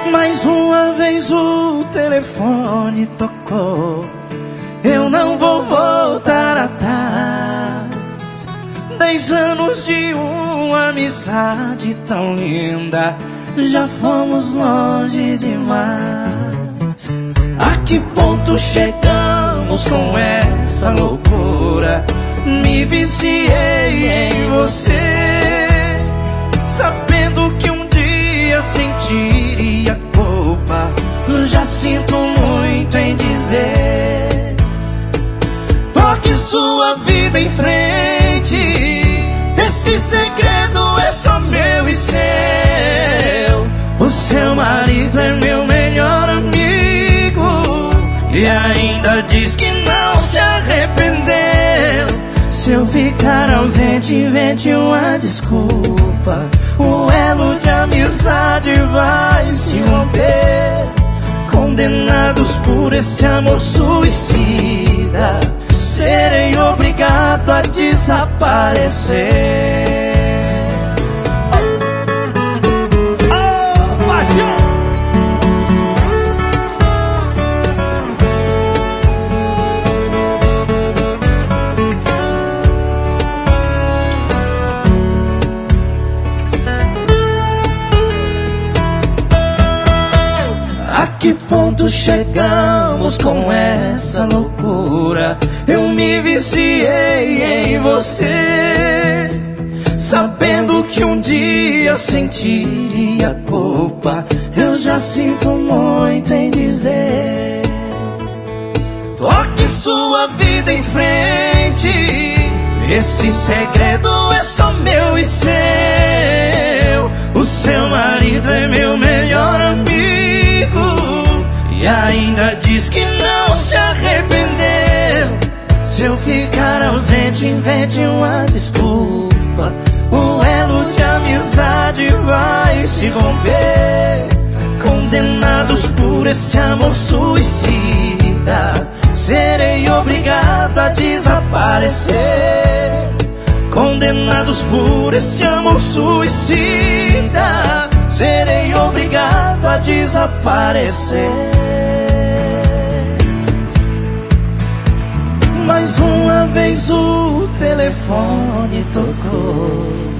Mais uma vez o telefone tocou. Eu não vou voltar atrás. 10 anos de uma amizade tão linda, já fomos longe demais. A que ponto chegamos com essa loucura? Me viciei em você, sabendo que um dia sentiria culpa. Já sinto muito em dizer: toque sua vida em frente. Esse segredo é só meu e seu. O seu marido é meu melhor amigo e ainda diz que não se arrependeu. Se eu ficar ausente, invente uma desculpa. O elo de amizade vai se romper. Condenados por esse amor suicida, serei obrigado a desaparecer. A que ponto chegamos com essa loucura? Eu me viciei em você, sabendo que um dia sentiria culpa. Eu já sinto muito em dizer: toque sua vida em frente. Esse segredo é só meu e seu. O seu marido é meu melhor amigo e ainda diz que não se arrependeu. Se eu ficar ausente, invente uma desculpa. O elo de amizade vai se romper. Condenados por esse amor suicida, serei obrigado a desaparecer. Condenados por esse amor suicida, serei obrigado a desaparecer. Mais uma vez o telefone tocou.